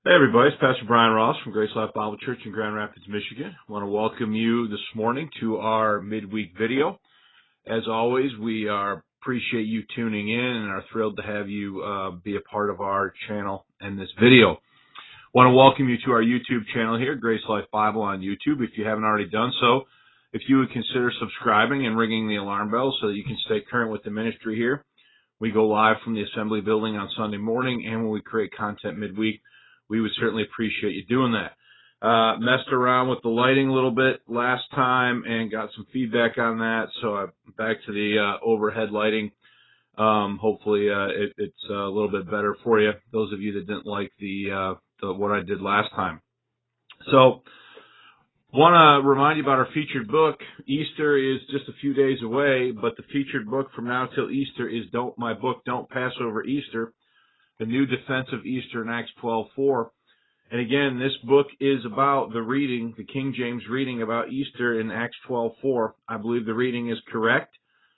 Hey everybody, it's Pastor Brian Ross from Grace Life Bible Church in Grand Rapids, Michigan. I want to welcome you this morning to our midweek video. As always, we appreciate you tuning in and are thrilled to have you be a part of our channel and this video. I want to welcome you to our YouTube channel here, Grace Life Bible on YouTube. If you haven't already done so, if you would consider subscribing and ringing the alarm bell so that you can stay current with the ministry here. We go live from the Assembly Building on Sunday morning, and when we create content midweek, we would certainly appreciate you doing that. Messed around with the lighting a little bit last time and got some feedback on that, so I'm back to the overhead lighting. Hopefully it's a little bit better for you, those of you that didn't like the what I did last time. So, want to remind you about our featured book. Easter is just a few days away, but the featured book from now till Easter is my book, Don't Pass Over Easter, the new defense of Easter in Acts 12:4. And again, this book is about the reading, the King James reading about Easter in Acts 12:4. I believe the reading is correct.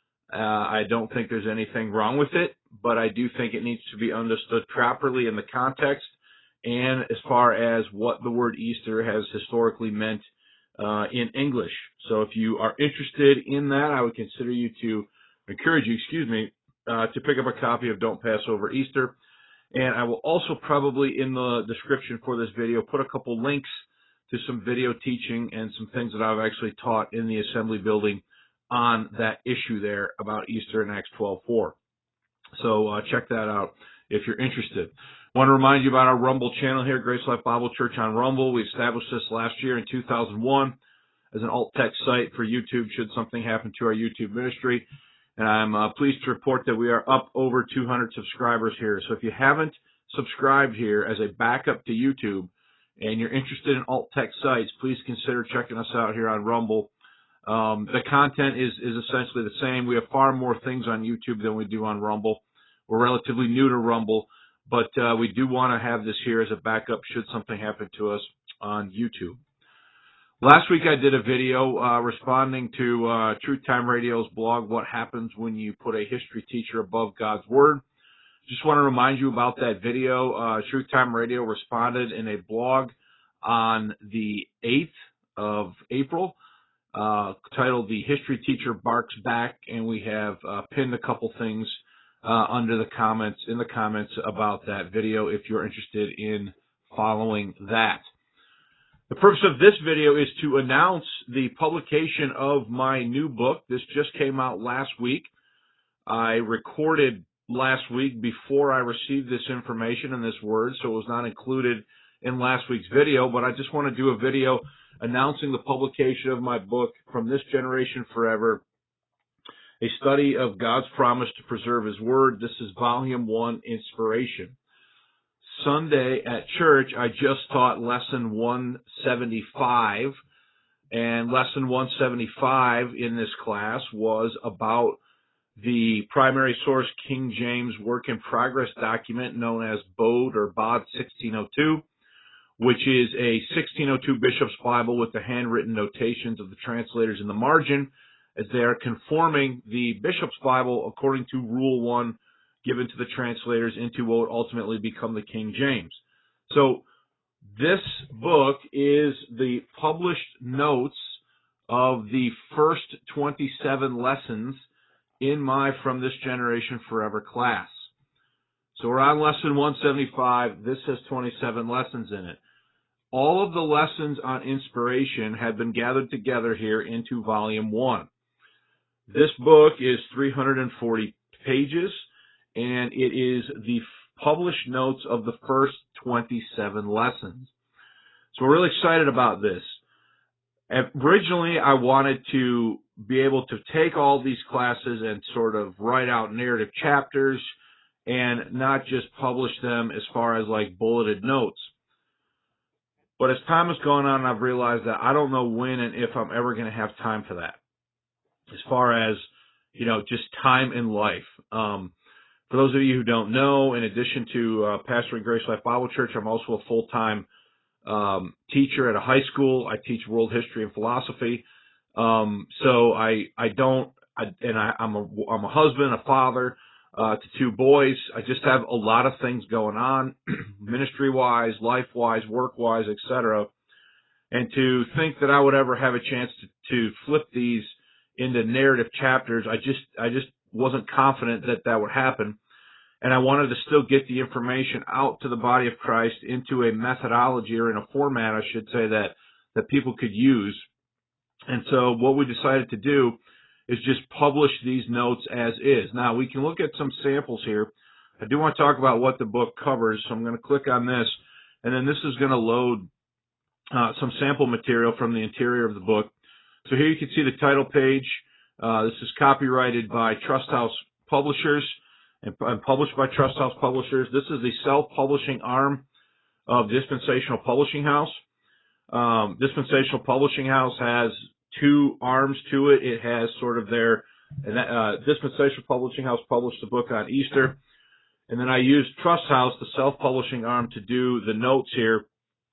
I don't think there's anything wrong with it, but I do think it needs to be understood properly in the context and as far as what the word Easter has historically meant in English. So if you are interested in that, I would encourage you, to pick up a copy of Don't Pass Over Easter. And I will also probably in the description for this video put a couple links to some video teaching and some things that I've actually taught in the Assembly Building on that issue there about Easter in Acts 12:4. So check that out if you're interested. I want to remind you about our Rumble channel here, Grace Life Bible Church on Rumble. We established this last year in 2001 as an alt-text site for YouTube should something happen to our YouTube ministry. And I'm pleased to report that we are up over 200 subscribers here. So if you haven't subscribed here as a backup to YouTube and you're interested in alt-text sites, please consider checking us out here on Rumble. The content is essentially the same. We have far more things on YouTube than we do on Rumble. We're relatively new to Rumble, but we do want to have this here as a backup should something happen to us on YouTube. Last week I did a video responding to Truth Time Radio's blog, What Happens When You Put a History Teacher Above God's Word. Just want to remind you about that video. Truth Time Radio responded in a blog on the 8th of April titled The History Teacher Barks Back, and we have pinned a couple things in the comments about that video if you're interested in following that. The purpose of this video is to announce the publication of my new book. This just came out last week. I recorded last week before I received this information and this word, so it was not included in last week's video, but I just want to do a video announcing the publication of my book, From This Generation Forever, a study of God's promise to preserve His Word. This is Volume 1, Inspiration. Sunday at church, I just taught Lesson 175, and Lesson 175 in this class was about the primary source King James Work in Progress document known as BOD or BOD 1602, which is a 1602 Bishop's Bible with the handwritten notations of the translators in the margin as they are conforming the Bishop's Bible according to Rule 1 given to the translators into what would ultimately become the King James. So this book is the published notes of the first 27 lessons in my From This Generation Forever class. So we're on Lesson 175. This has 27 lessons in it. All of the lessons on inspiration have been gathered together here into Volume 1. This book is 340 pages, and it is the published notes of the first 27 lessons. So we're really excited about this. Originally, I wanted to be able to take all these classes and sort of write out narrative chapters and not just publish them as far as like bulleted notes. But as time has gone on, I've realized that I don't know when and if I'm ever going to have time for that. As far as, just time in life. For those of you who don't know, in addition to pastoring Grace Life Bible Church, I'm also a full-time teacher at a high school. I teach world history and philosophy. So I'm a husband, a father. to two boys. I just have a lot of things going on, ministry-wise, life-wise, work-wise, etc. And to think that I would ever have a chance to flip these into narrative chapters, I just wasn't confident that that would happen. And I wanted to still get the information out to the body of Christ into a methodology, or in a format, I should say, that people could use. And so what we decided to do is just publish these notes as is. Now, we can look at some samples here. I do want to talk about what the book covers, so I'm going to click on this, and then this is going to load some sample material from the interior of the book. So here you can see the title page. This is copyrighted by Trust House Publishers and published by Trust House Publishers. This is the self-publishing arm of Dispensational Publishing House. Dispensational Publishing House has two arms to it. It has sort of their Dispensational Publishing House published the book on Easter, and then I used Trust House, the self-publishing arm, to do the notes here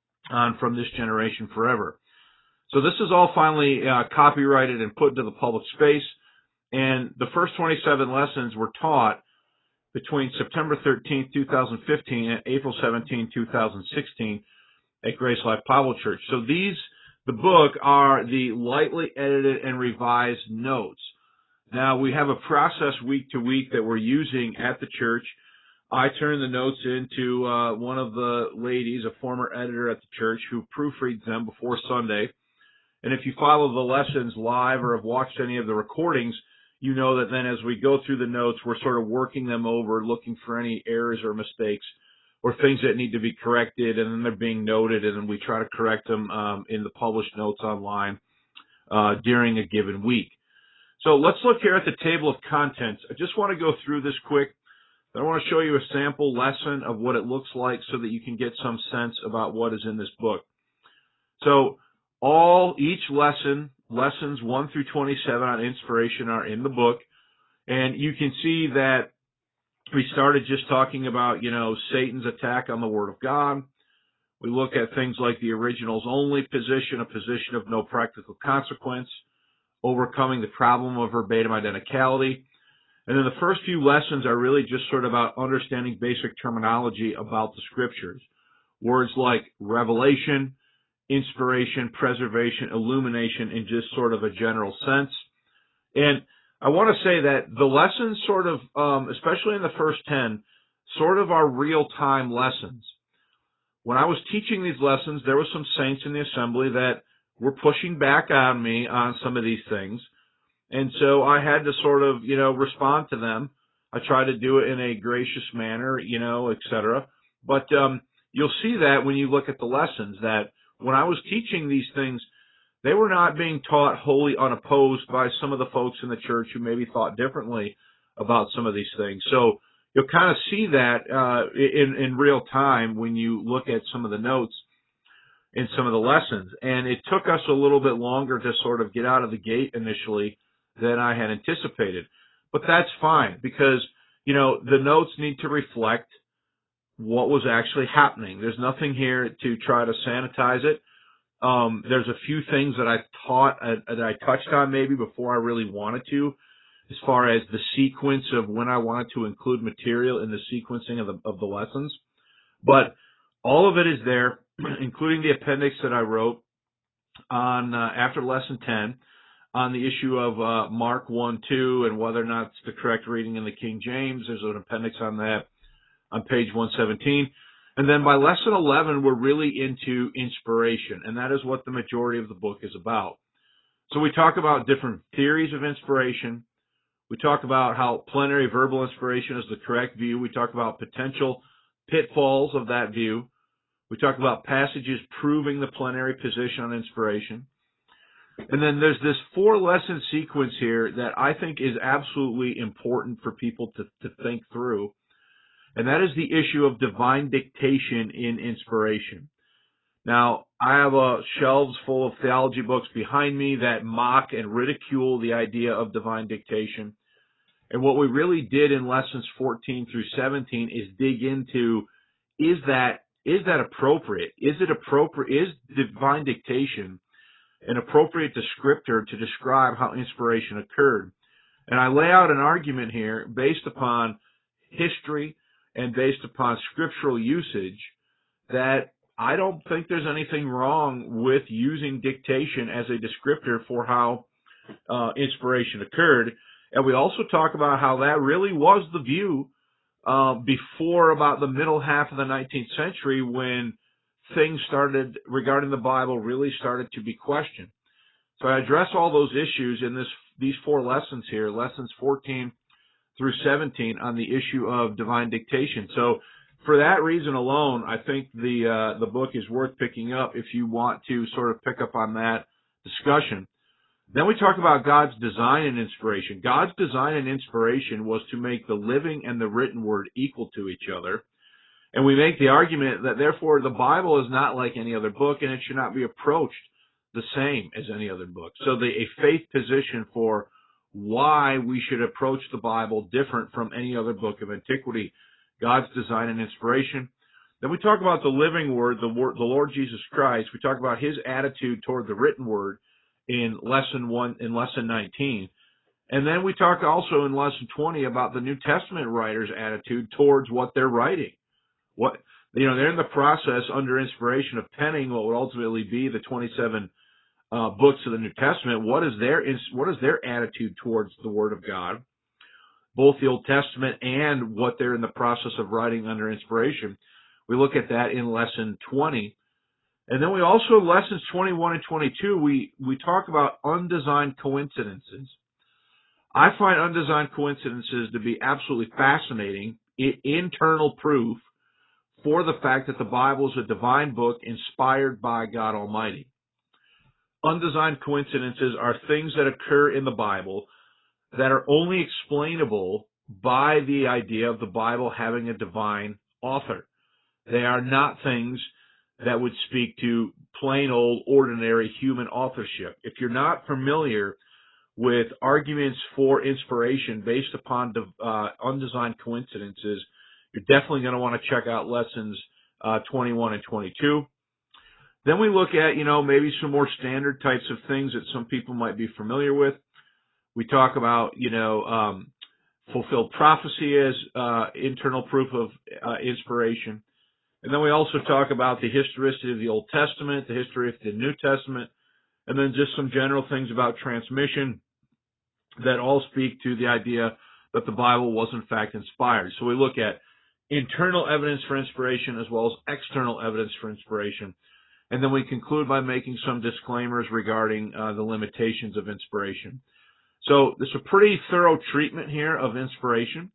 on From This Generation Forever. So this is all finally copyrighted and put into the public space, and the first 27 lessons were taught between September 13, 2015 and April 17, 2016 at Grace Life Bible Church. So the book, are the lightly edited and revised notes. Now, we have a process week to week that we're using at the church. I turn the notes into one of the ladies, a former editor at the church, who proofreads them before Sunday. And if you follow the lessons live or have watched any of the recordings, you know that then as we go through the notes, we're sort of working them over, looking for any errors or mistakes or things that need to be corrected, and then they're being noted, and then we try to correct them in the published notes online during a given week. So let's look here at the table of contents. I just want to go through this quick. I want to show you a sample lesson of what it looks like so that you can get some sense about what is in this book. So each lesson, lessons 1 through 27 on inspiration, are in the book. And you can see that we started just talking about, Satan's attack on the Word of God. We look at things like the originals only position, a position of no practical consequence, overcoming the problem of verbatim identicality. And then the first few lessons are really just sort of about understanding basic terminology about the Scriptures. Words like revelation, inspiration, preservation, illumination, in just sort of a general sense. And I want to say that the lessons sort of, especially in the first 10, sort of are real-time lessons. When I was teaching these lessons, there were some saints in the assembly that were pushing back on me on some of these things. And so I had to sort of, respond to them. I try to do it in a gracious manner, etc. But you'll see that when you look at the lessons, that when I was teaching these things, they were not being taught wholly unopposed by some of the folks in the church who maybe thought differently about some of these things. So you'll kind of see that in real time when you look at some of the notes in some of the lessons. And it took us a little bit longer to sort of get out of the gate initially than I had anticipated. But that's fine, because, the notes need to reflect what was actually happening. There's nothing here to try to sanitize it. There's a few things that I touched on maybe before I really wanted to, as far as the sequence of when I wanted to include material in the sequencing of the lessons. But all of it is there, including the appendix that I wrote on after lesson 10 on the issue of Mark 1:2 and whether or not it's the correct reading in the King James. There's an appendix on that on page 117. And then by lesson 11, we're really into inspiration, and that is what the majority of the book is about. So we talk about different theories of inspiration. We talk about how plenary verbal inspiration is the correct view. We talk about potential pitfalls of that view. We talk about passages proving the plenary position on inspiration. And then there's this 4-lesson sequence here that I think is absolutely important for people to think through. And that is the issue of divine dictation in inspiration. Now, I have shelves full of theology books behind me that mock and ridicule the idea of divine dictation. And what we really did in lessons 14 through 17 is dig into, is that appropriate? Is divine dictation an appropriate descriptor to describe how inspiration occurred? And I lay out an argument here based upon history and based upon scriptural usage, that I don't think there's anything wrong with using dictation as a descriptor for how inspiration occurred. And we also talk about how that really was the view before about the middle half of the 19th century, when things started regarding the Bible really started to be questioned. So I address all those issues in these 4 lessons here, lessons 14 through 17, on the issue of divine dictation. So for that reason alone, I think the book is worth picking up if you want to sort of pick up on that discussion. Then we talk about God's design and inspiration. God's design and inspiration was to make the living and the written word equal to each other. And we make the argument that therefore the Bible is not like any other book, and it should not be approached the same as any other book. So a faith position for why we should approach the Bible different from any other book of antiquity, God's design and inspiration. Then we talk about the living word, the Lord Jesus Christ. We talk about his attitude toward the written word in lesson 1, in lesson 19. And then we talk also in lesson 20 about the New Testament writers' attitude towards what they're writing. They're in the process under inspiration of penning what would ultimately be the 27 books of the New Testament. What is their attitude towards the Word of God, both the Old Testament and what they're in the process of writing under inspiration? We look at that in lesson 20. And then we also, lessons 21 and 22, we talk about undesigned coincidences. I find undesigned coincidences to be absolutely fascinating, internal proof for the fact that the Bible is a divine book inspired by God Almighty. Undesigned coincidences are things that occur in the Bible that are only explainable by the idea of the Bible having a divine author. They are not things that would speak to plain old ordinary human authorship. If you're not familiar with arguments for inspiration based upon undesigned coincidences, you're definitely going to want to check out lessons 21 and 22. Then we look at, maybe some more standard types of things that some people might be familiar with. We talk about, fulfilled prophecy as internal proof of inspiration. And then we also talk about the historicity of the Old Testament, the history of the New Testament, and then just some general things about transmission that all speak to the idea that the Bible was in fact inspired. So we look at internal evidence for inspiration as well as external evidence for inspiration. And then we conclude by making some disclaimers regarding the limitations of inspiration. So there's a pretty thorough treatment here of inspiration.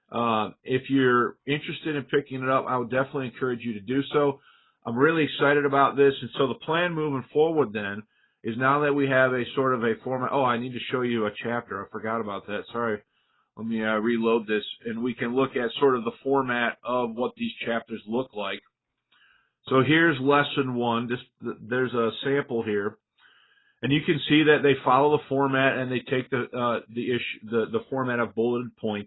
If you're interested in picking it up, I would definitely encourage you to do so. I'm really excited about this. And so the plan moving forward then is, now that we have a sort of a format. Oh, I need to show you a chapter. I forgot about that. Sorry. Let me reload this, and we can look at sort of the format of what these chapters look like. So here's lesson 1. There's a sample here. And you can see that they follow the format, and they take the format of bulleted points.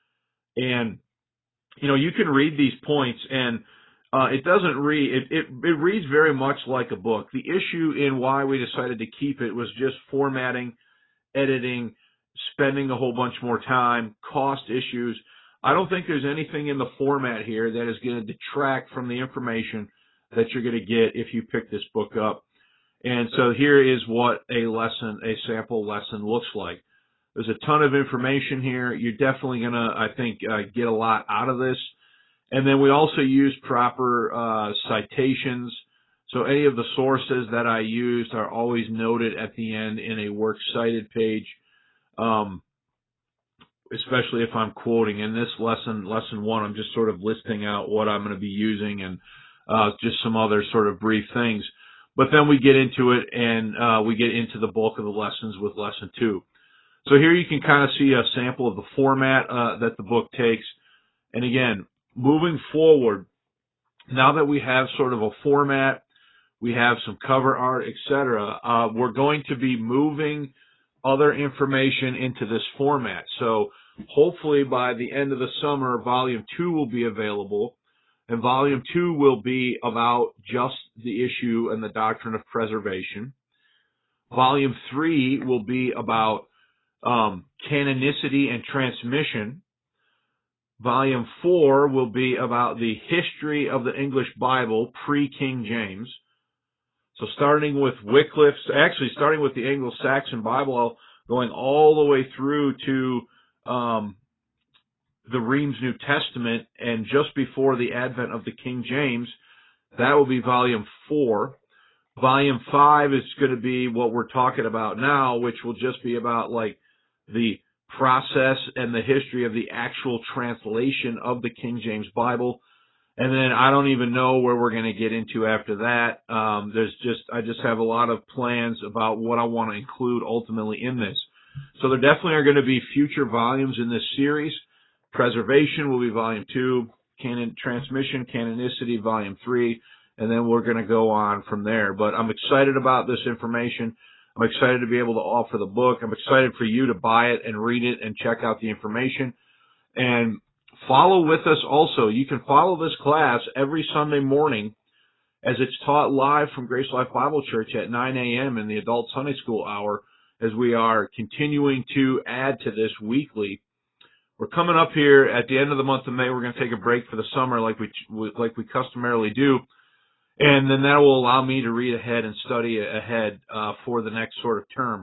And you can read these points, and it doesn't read. It reads very much like a book. The issue in why we decided to keep it was just formatting, editing, spending a whole bunch more time, cost issues. I don't think there's anything in the format here that is going to detract from the information that you're going to get if you pick this book up. And so here is what a sample lesson looks like. There's a ton of information here. You're definitely going to, I think, get a lot out of this. And then we also use proper citations. So any of the sources that I used are always noted at the end in a works cited page, especially if I'm quoting. In this lesson 1, I'm just sort of listing out what I'm going to be using and just some other sort of brief things. But then we get into it, and we get into the bulk of the lessons with lesson 2. So here you can kind of see a sample of the format that the book takes. And again, moving forward, now that we have sort of a format, we have some cover art, etc., we're going to be moving other information into this format. So hopefully by the end of the summer, Volume 2 will be available. And Volume 2 will be about just the issue and the doctrine of preservation. Volume 3 will be about canonicity and transmission. Volume 4 will be about the history of the English Bible pre-King James. So starting with starting with the Anglo-Saxon Bible, going all the way through to the Reims New Testament, and just before the advent of the King James, that will be Volume 4. Volume 5 is going to be what we're talking about now, which will just be about like the process and the history of the actual translation of the King James Bible. And then I don't even know where we're going to get into after that. I just have a lot of plans about what I want to include ultimately in this. So there definitely are going to be future volumes in this series. Preservation will be Volume 2, Transmission, Canonicity, Volume 3, and then we're going to go on from there. But I'm excited about this information. I'm excited to be able to offer the book. I'm excited for you to buy it and read it and check out the information. And follow with us also. You can follow this class every Sunday morning as it's taught live from Grace Life Bible Church at 9 a.m. in the Adult Sunday School hour, as we are continuing to add to this weekly. We're coming up here at the end of the month of May. We're going to take a break for the summer like we customarily do. And then that will allow me to read ahead and study ahead for the next sort of term.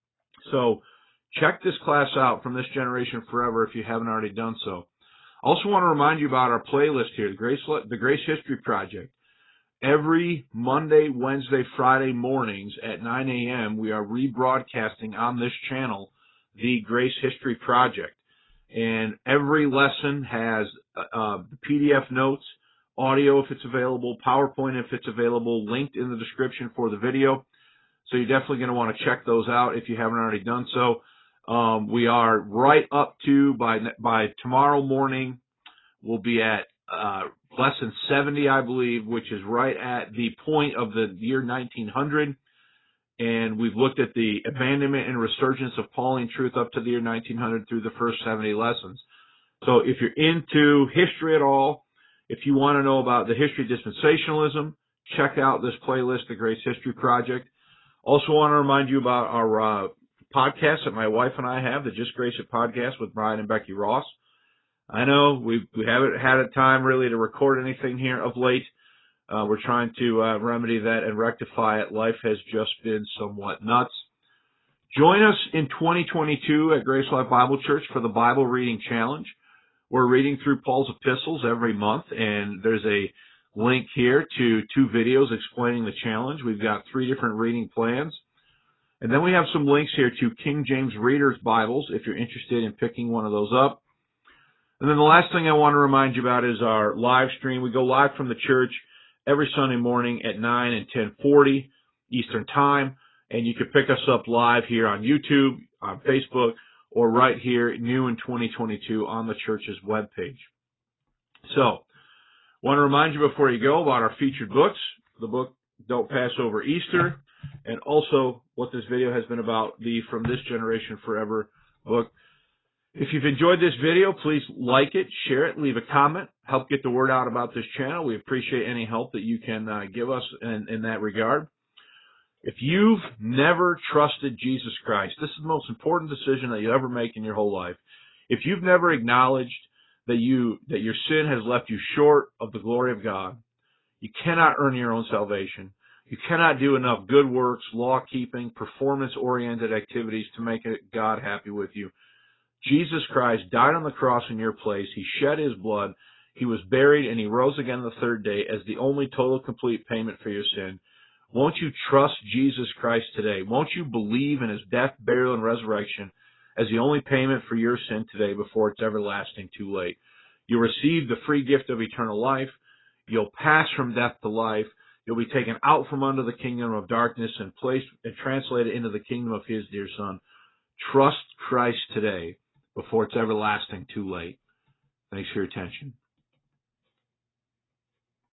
So check this class out, From This Generation Forever, if you haven't already done so. I also want to remind you about our playlist here, the Grace History Project. Every Monday, Wednesday, Friday mornings at 9 a.m., we are rebroadcasting on this channel the Grace History Project. And every lesson has PDF notes, audio if it's available, PowerPoint if it's available, linked in the description for the video. So you're definitely going to want to check those out if you haven't already done so. We are right up to, by tomorrow morning, we'll be at lesson 70, I believe, which is right at the point of the year 1900. And we've looked at the abandonment and resurgence of Pauline truth up to the year 1900 through the first 70 lessons. So if you're into history at all, if you want to know about the history of dispensationalism, check out this playlist, The Grace History Project. Also want to remind you about our podcast that my wife and I have, the Just Grace It podcast with Brian and Becky Ross. I know we haven't had a time really to record anything here of late. We're trying to remedy that and rectify it. Life has just been somewhat nuts. Join us in 2022 at Grace Life Bible Church for the Bible Reading Challenge. We're reading through Paul's epistles every month, and there's a link here to 2 videos explaining the challenge. We've got 3 different reading plans. And then we have some links here to King James Reader's Bibles if you're interested in picking one of those up. And then the last thing I want to remind you about is our live stream. We go live from the church every Sunday morning at 9 and 10:40 Eastern Time, and you can pick us up live here on YouTube, on Facebook, or right here, new in 2022, on the church's webpage. So, want to remind you before you go about our featured books, the book Don't Pass Over Easter, and also what this video has been about, the From This Generation Forever book. If you've enjoyed this video, please like it, share it, leave a comment, help get the word out about this channel. We appreciate any help that you can give us in that regard. If you've never trusted Jesus Christ, this is the most important decision that you ever make in your whole life. If you've never acknowledged that your sin has left you short of the glory of God, you cannot earn your own salvation. You cannot do enough good works, law-keeping, performance-oriented activities to make God happy with you. Jesus Christ died on the cross in your place. He shed his blood. He was buried, and he rose again the 3rd day as the only total complete payment for your sin. Won't you trust Jesus Christ today? Won't you believe in his death, burial, and resurrection as the only payment for your sin today before it's everlasting too late? You'll receive the free gift of eternal life. You'll pass from death to life. You'll be taken out from under the kingdom of darkness and placed and translated into the kingdom of his dear Son. Trust Christ today before it's everlasting too late. Thanks for your attention.